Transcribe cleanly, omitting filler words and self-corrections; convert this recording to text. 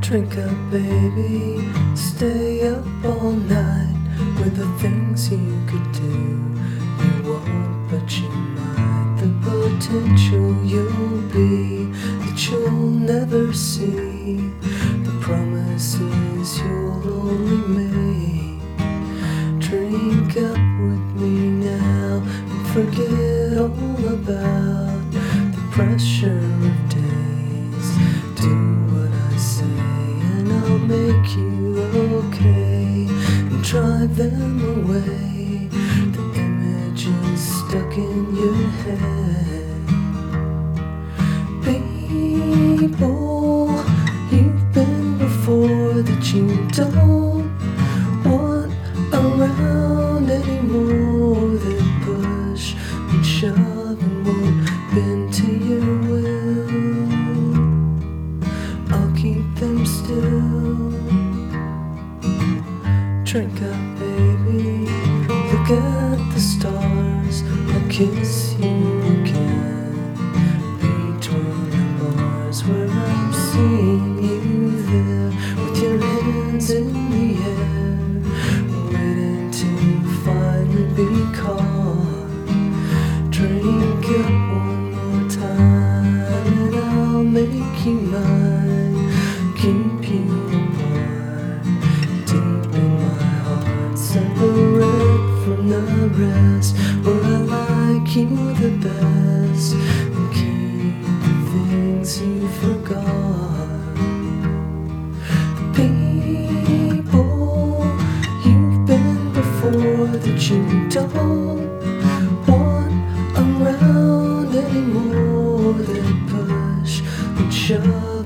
Drink up, baby, stay up all night with the things you could do. You won't, but you might. The potential you'll be that you'll never see. The promises you'll only make. Drink up with me now and forget all about the pressure of days. Do what I say and I'll make you okay and drive them away, the images stuck in your head. People you've been before that you don't want around anymore, that push and shove and won't bend to your will. I'll keep them still. Drink up, baby, look at the stars. I'll kiss you again between the bars where I'm seeing you there with your hands in the air, waiting to finally be caught. Drink up one more time and I'll make you mine, keep you apart, deep in my heart, separate from the rest, where I like you the best and keep the things you forgot. People you've been before that you don't want around anymore, that push and shove